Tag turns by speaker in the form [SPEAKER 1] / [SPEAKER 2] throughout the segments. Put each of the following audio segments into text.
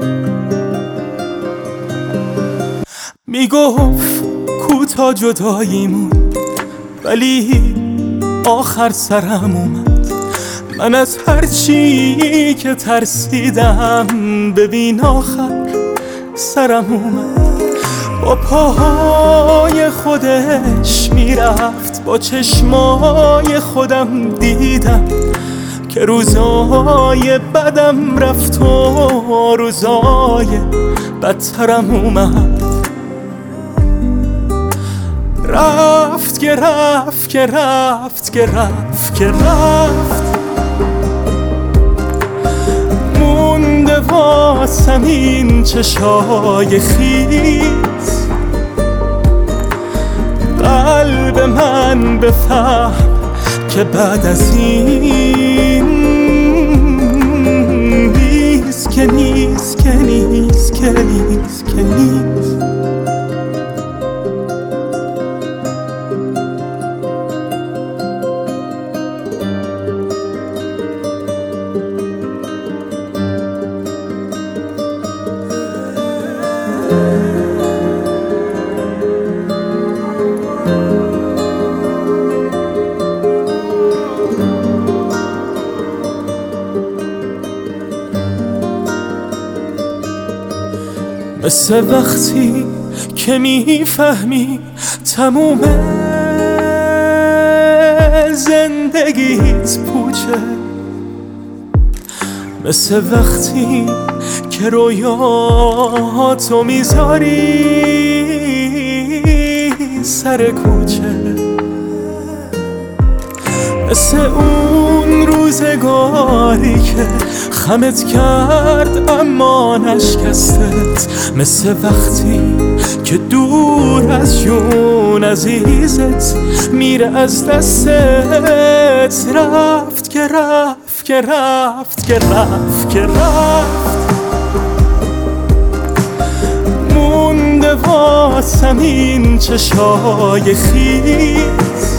[SPEAKER 1] میگفت کوتا جداییمون، ولی آخر سرم اومد. من از هر چی که ترسیدم، ببین آخر سرم اومد. با پاهای خودش میرفت، با چشمای خودم دیدم که روزای بدم رفت و روزای بدترم اومد. رفت که رفت که رفت که رفت که رفت، مونده واسم این چشای خیز. قلب من بفهم که بعد از این نیست که نیست که نیست که نیست که نیست. مثل وقتی که میفهمی تموم زندگیت پوچه، مثل وقتی که رویاتو میذاری سر کوچه، مثل اون روزگاری که خمت کرد اما نشکستت، مثل وقتی که دور از جون عزیزت میره از دستت. رفت که رفت که رفت که رفت که رفت، مونده واسم این چشای خیز.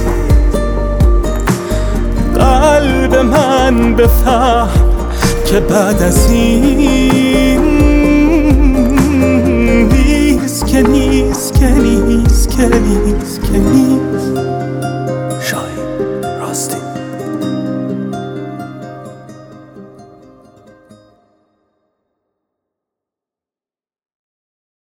[SPEAKER 1] قلب من بفهم که بعد از این نیست که نیست